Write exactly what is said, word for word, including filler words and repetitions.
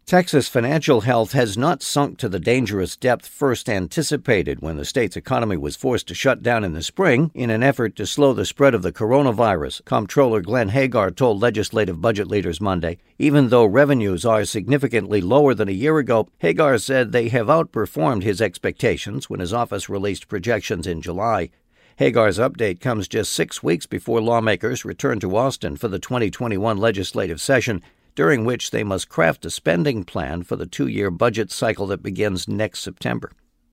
Texas financial health has not sunk to the dangerous depth first anticipated when the state's economy was forced to shut down in the spring in an effort to slow the spread of the coronavirus, Comptroller Glenn Hagar told legislative budget leaders Monday. Even though revenues are significantly lower than a year ago, Hagar said they have outperformed his expectations when his office released projections in July. Hagar's update comes just six weeks before lawmakers return to Austin for the twenty twenty-one legislative session, during which they must craft a spending plan for the two-year budget cycle that begins next September.